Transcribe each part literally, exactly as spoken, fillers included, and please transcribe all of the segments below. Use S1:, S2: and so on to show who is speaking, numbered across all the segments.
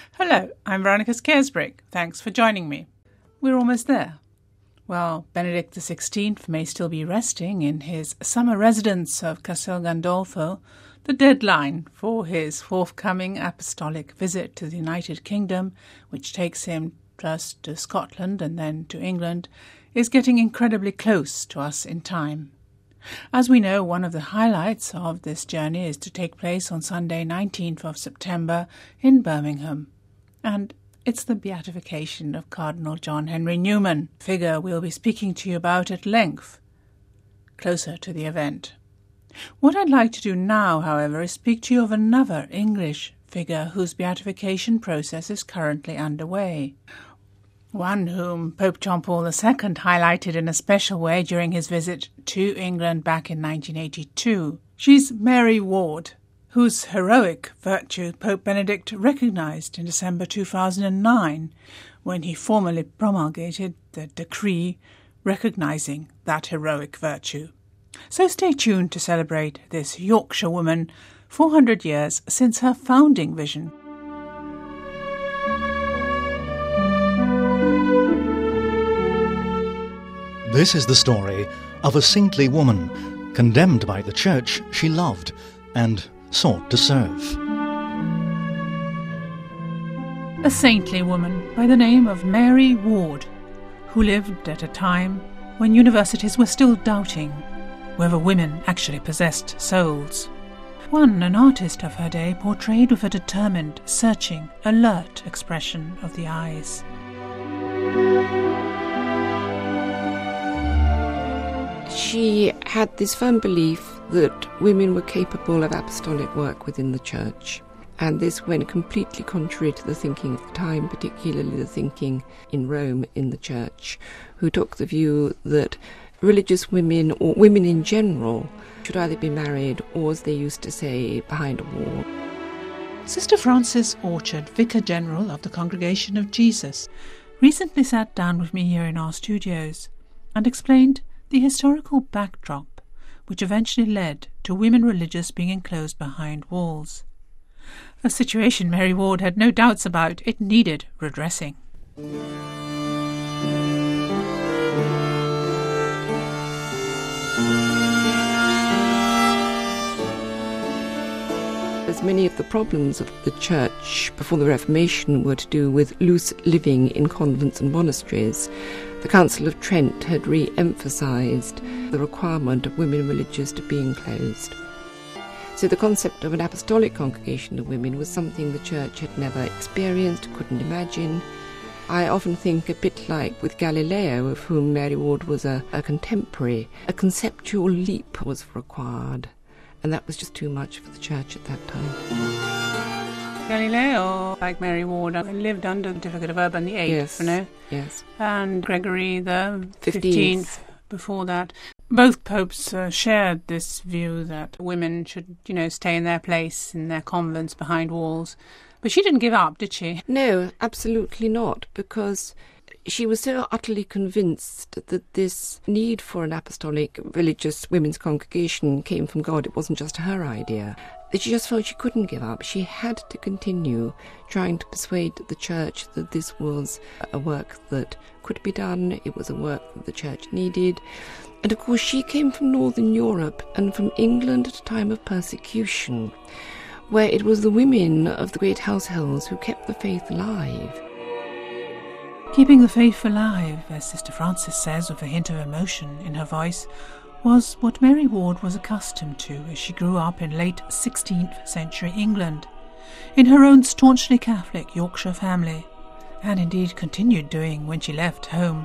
S1: Hello, I'm Veronica Scaresbrick. Thanks for joining me. We're almost there. While Benedict the sixteenth may still be resting in his summer residence of Castel Gandolfo, the deadline for his forthcoming apostolic visit to the United Kingdom, which takes him first to Scotland and then to England, is getting incredibly close to us in time. As we know, one of the highlights of this journey is to take place on Sunday nineteenth of September in Birmingham. And it's the beatification of Cardinal John Henry Newman, figure we'll be speaking to you about at length, closer to the event. What I'd like to do now, however, is speak to you of another English figure whose beatification process is currently underway. One whom Pope John Paul the Second highlighted in a special way during his visit to England back in nineteen eighty-two. She's Mary Ward, whose heroic virtue Pope Benedict recognized in December two thousand nine, when he formally promulgated the decree recognizing that heroic virtue. So stay tuned to celebrate this Yorkshire woman four hundred years since her founding vision.
S2: This is the story of a saintly woman, condemned by the church she loved and sought to serve.
S1: A saintly woman by the name of Mary Ward, who lived at a time when universities were still doubting whether women actually possessed souls. One, an artist of her day, portrayed with a determined, searching, alert expression of the eyes.
S3: She had this firm belief that women were capable of apostolic work within the church, and this went completely contrary to the thinking of the time, particularly the thinking in Rome in the church, who took the view that religious women, or women in general, should either be married or, as they used to say, behind a wall.
S1: Sister Frances Orchard, Vicar General of the Congregation of Jesus, recently sat down with me here in our studios and explained the historical backdrop which eventually led to women religious being enclosed behind walls. A situation Mary Ward had no doubts about. It needed redressing.
S3: As many of the problems of the church before the Reformation were to do with loose living in convents and monasteries, the Council of Trent had re-emphasised the requirement of women religious to be enclosed. So the concept of an apostolic congregation of women was something the church had never experienced, couldn't imagine. I often think a bit like with Galileo, of whom Mary Ward was a, a contemporary. A conceptual leap was required, and that was just too much for the church at that time.
S1: Galileo, like Mary Ward, lived under the Certificate of Urban the Eighth,
S3: yes,
S1: you know?
S3: Yes.
S1: And Gregory the
S3: Fifteenth.
S1: Fifteenth before that. Both popes uh, shared this view that women should, you know, stay in their place in their convents behind walls. But she didn't give up, did she?
S3: No, absolutely not, because she was so utterly convinced that this need for an apostolic religious women's congregation came from God. It wasn't just her idea. That she just felt she couldn't give up. She had to continue trying to persuade the church that this was a work that could be done. It was a work that the church needed. And of course she came from Northern Europe and from England at a time of persecution, where it was the women of the great households who kept the faith alive.
S1: Keeping the faith alive, as Sister Frances says with a hint of emotion in her voice, was what Mary Ward was accustomed to as she grew up in late sixteenth century England, in her own staunchly Catholic Yorkshire family, and indeed continued doing when she left home.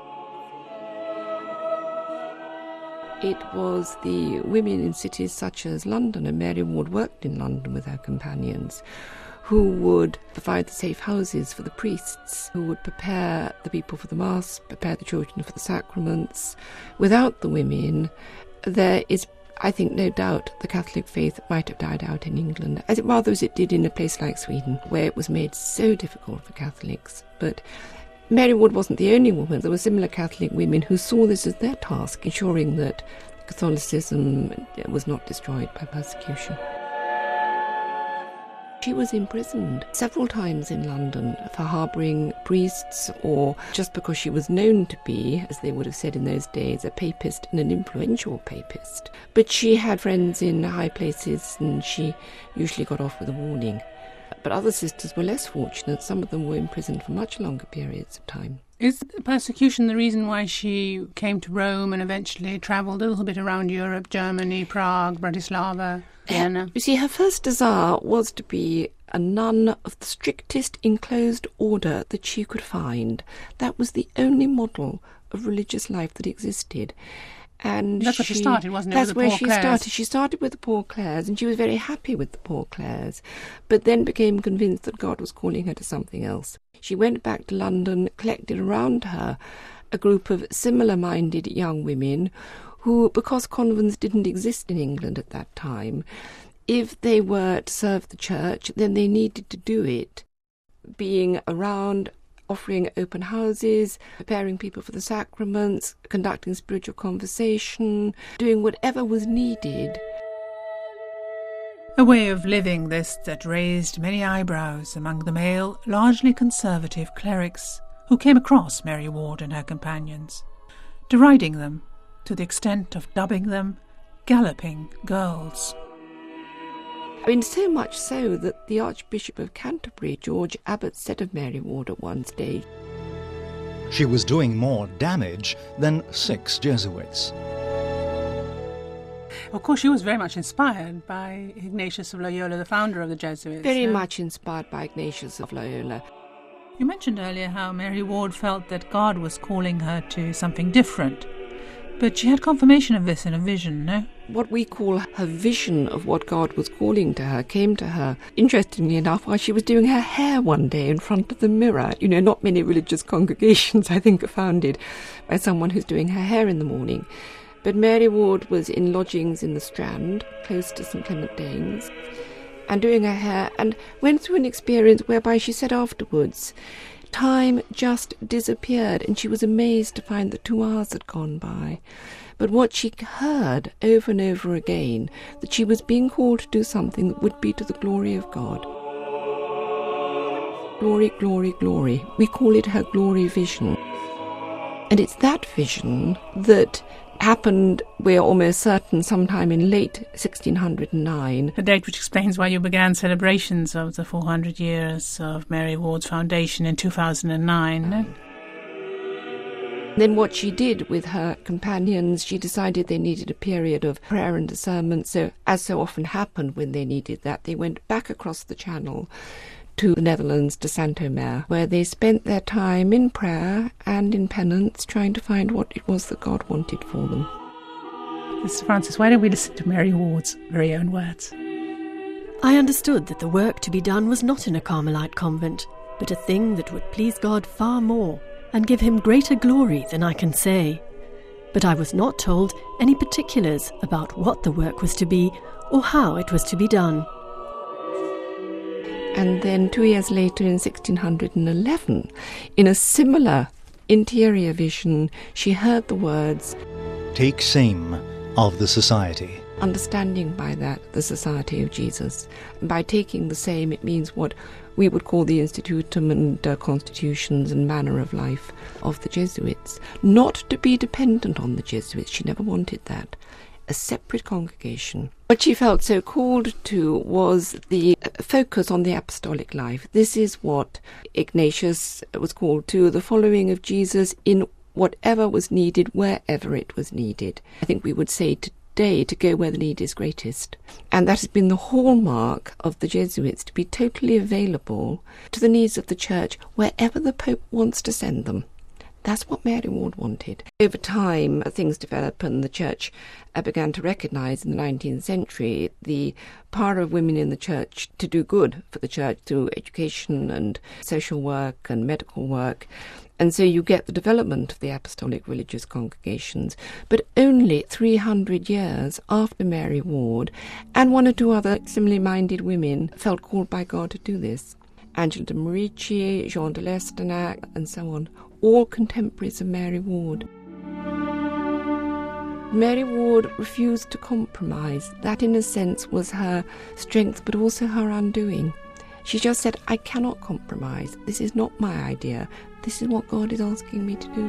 S3: It was the women in cities such as London, and Mary Ward worked in London with her companions, who would provide the safe houses for the priests, who would prepare the people for the Mass, prepare the children for the sacraments. Without the women, there is, I think, no doubt the Catholic faith might have died out in England, as it rather as it did in a place like Sweden, where it was made so difficult for Catholics. But Mary Ward wasn't the only woman. There were similar Catholic women who saw this as their task, ensuring that Catholicism was not destroyed by persecution. She was imprisoned several times in London for harbouring priests, or just because she was known to be, as they would have said in those days, a papist and an influential papist. But she had friends in high places and she usually got off with a warning. But other sisters were less fortunate. Some of them were imprisoned for much longer periods of time.
S1: Is persecution the reason why she came to Rome and eventually travelled a little bit around Europe, Germany, Prague, Bratislava, Vienna?
S3: You see, her first desire was to be a nun of the strictest enclosed order that she could find. That was the only model of religious life that existed. And
S1: that's where she started, wasn't it?
S3: That's
S1: with the
S3: where
S1: Poor
S3: she
S1: Clares?
S3: started. She started with the Poor Clares, and she was very happy with the Poor Clares, but then became convinced that God was calling her to something else. She went back to London, collected around her a group of similar-minded young women who, because convents didn't exist in England at that time, if they were to serve the church, then they needed to do it, being around, offering open houses, preparing people for the sacraments, conducting spiritual conversation, doing whatever was needed.
S1: A way of living this that raised many eyebrows among the male, largely conservative clerics who came across Mary Ward and her companions, deriding them to the extent of dubbing them galloping girls.
S3: I mean, so much so that the Archbishop of Canterbury, George Abbot, said of Mary Ward at one stage,
S2: She was doing more damage than six Jesuits.
S1: Of course, she was very much inspired by Ignatius of Loyola, the founder of the Jesuits.
S3: Very
S1: no?
S3: much inspired by Ignatius of Loyola.
S1: You mentioned earlier how Mary Ward felt that God was calling her to something different. But she had confirmation of this in a vision, no?
S3: What we call her vision of what God was calling to her came to her, interestingly enough, while she was doing her hair one day in front of the mirror. You know, not many religious congregations, I think, are founded by someone who's doing her hair in the morning. But Mary Ward was in lodgings in the Strand, close to St Clement Danes, and doing her hair, and went through an experience whereby she said afterwards, time just disappeared, and she was amazed to find that two hours had gone by. But what she heard over and over again, that she was being called to do something that would be to the glory of God. Glory, glory, glory. We call it her glory vision. And it's that vision that happened, we're almost certain, sometime in late sixteen oh nine.
S1: The date which explains why you began celebrations of the four hundred years of Mary Ward's foundation in two thousand nine, no?
S3: Then what she did with her companions, she decided they needed a period of prayer and discernment, so as so often happened when they needed that, they went back across the channel to the Netherlands, to Saint-Omer, where they spent their time in prayer and in penance, trying to find what it was that God wanted for them.
S1: Mister Francis, why don't we listen to Mary Ward's very own words?
S4: I understood that the work to be done was not in a Carmelite convent, but a thing that would please God far more, and give him greater glory than I can say. But I was not told any particulars about what the work was to be, or how it was to be done.
S3: And then two years later, in sixteen eleven, in a similar interior vision, she heard the words,
S2: Take same of the society.
S3: Understanding by that the Society of Jesus. And by taking the same, it means what we would call the institutum and uh, constitutions and manner of life of the Jesuits. Not to be dependent on the Jesuits, she never wanted that. A separate congregation. What she felt so called to was the focus on the apostolic life. This is what Ignatius was called to, the following of Jesus in whatever was needed, wherever it was needed. I think we would say today to go where the need is greatest. And that has been the hallmark of the Jesuits, to be totally available to the needs of the Church wherever the Pope wants to send them. That's what Mary Ward wanted. Over time, things developed and the Church uh, began to recognise in the nineteenth century the power of women in the Church to do good for the Church through education and social work and medical work. And so you get the development of the apostolic religious congregations. But only three hundred years after Mary Ward and one or two other similarly minded women felt called by God to do this. Angela de Merici, Jean de Lestenac, and so on, all contemporaries of Mary Ward. Mary Ward refused to compromise. That, in a sense, was her strength, but also her undoing. She just said, I cannot compromise. This is not my idea. This is what God is asking me to do.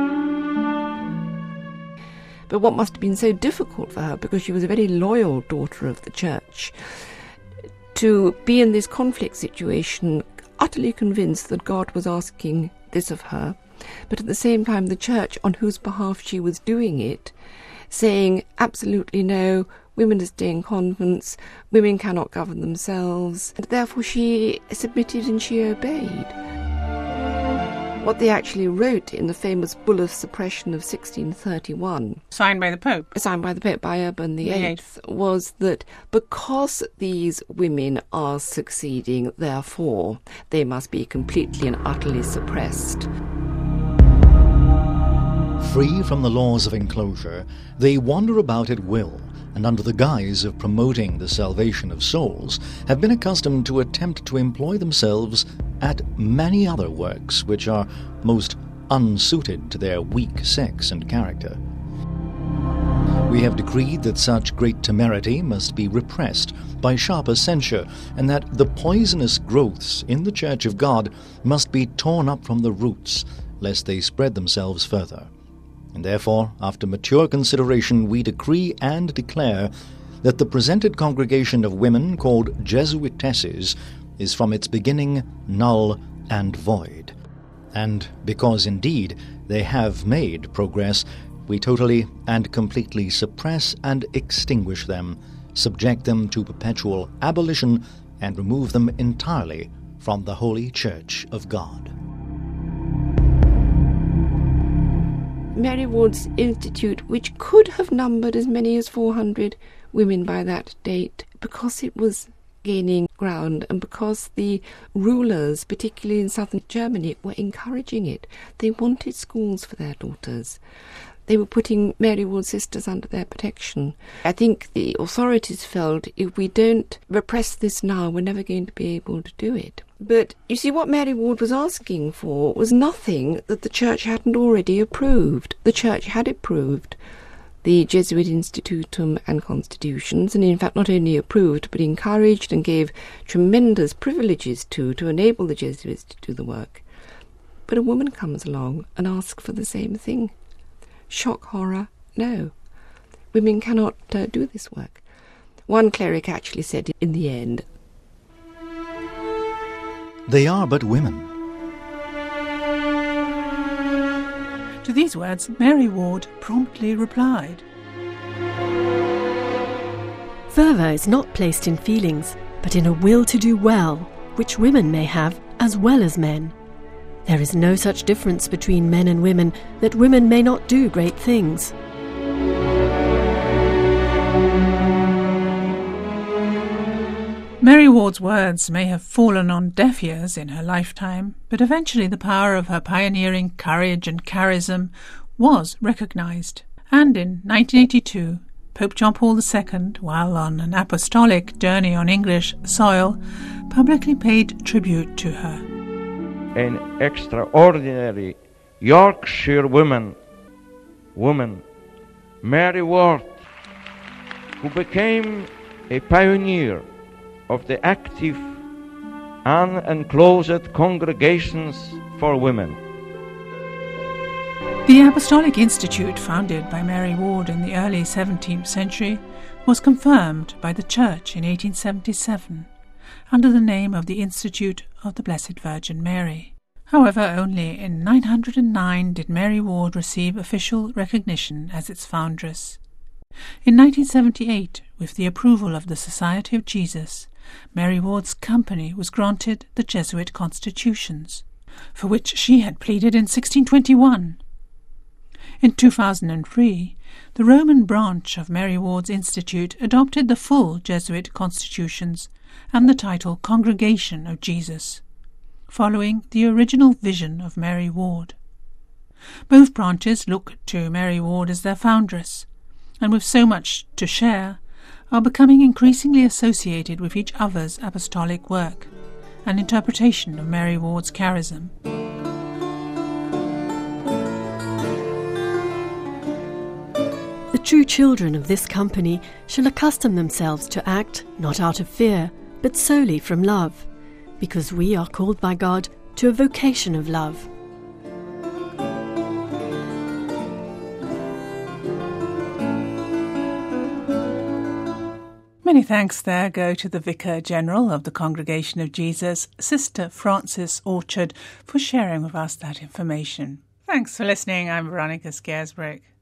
S3: But what must have been so difficult for her, because she was a very loyal daughter of the church, to be in this conflict situation, utterly convinced that God was asking this of her, but at the same time the church on whose behalf she was doing it, saying absolutely no, women are staying in convents, women cannot govern themselves, and therefore she submitted and she obeyed. What they actually wrote in the famous Bull of Suppression of sixteen thirty-one,
S1: signed by the Pope,
S3: signed by the Pope, by Urban the Eighth, was that because these women are succeeding, therefore they must be completely and utterly suppressed.
S2: Free from the laws of enclosure, they wander about at will, and under the guise of promoting the salvation of souls, have been accustomed to attempt to employ themselves at many other works which are most unsuited to their weak sex and character. We have decreed that such great temerity must be repressed by sharper censure, and that the poisonous growths in the Church of God must be torn up from the roots, lest they spread themselves further. And therefore, after mature consideration, we decree and declare that the presented congregation of women called Jesuitesses is from its beginning null and void. And because indeed they have made progress, we totally and completely suppress and extinguish them, subject them to perpetual abolition, and remove them entirely from the Holy Church of God.
S3: Mary Ward's Institute, which could have numbered as many as four hundred women by that date, because it was gaining ground and because the rulers, particularly in southern Germany, were encouraging it. They wanted schools for their daughters. They were putting Mary Ward's sisters under their protection. I think the authorities felt if we don't repress this now, we're never going to be able to do it. But you see, what Mary Ward was asking for was nothing that the Church hadn't already approved. The Church had approved the Jesuit Institutum and Constitutions, and in fact not only approved, but encouraged and gave tremendous privileges to, to enable the Jesuits to do the work. But a woman comes along and asks for the same thing. Shock, horror, no. Women cannot uh, do this work. One cleric actually said in the end,
S2: they are but women.
S1: To these words, Mary Ward promptly replied,
S4: Fervour is not placed in feelings, but in a will to do well, which women may have as well as men. There is no such difference between men and women that women may not do great things.
S1: Mary Ward's words may have fallen on deaf ears in her lifetime, but eventually the power of her pioneering courage and charism was recognised, and in nineteen eighty-two, Pope John Paul the Second, while on an apostolic journey on English soil, publicly paid tribute to her.
S5: An extraordinary Yorkshire woman, woman, Mary Ward, who became a pioneer of the active, unenclosed congregations for women.
S1: The Apostolic Institute, founded by Mary Ward in the early seventeenth century, was confirmed by the Church in eighteen seventy-seven, under the name of the Institute of the Blessed Virgin Mary. However, only in nine hundred nine did Mary Ward receive official recognition as its foundress. In nineteen seventy-eight, with the approval of the Society of Jesus, Mary Ward's company was granted the Jesuit constitutions, for which she had pleaded in sixteen twenty-one. In two thousand three, the Roman branch of Mary Ward's Institute adopted the full Jesuit constitutions and the title Congregation of Jesus, following the original vision of Mary Ward. Both branches look to Mary Ward as their foundress, and with so much to share, are becoming increasingly associated with each other's apostolic work and interpretation of Mary Ward's charism.
S4: The true children of this company shall accustom themselves to act not out of fear, but solely from love, because we are called by God to a vocation of love.
S1: Many thanks there go to the Vicar General of the Congregation of Jesus, Sister Frances Orchard, for sharing with us that information. Thanks for listening. I'm Veronica Scaresbrick.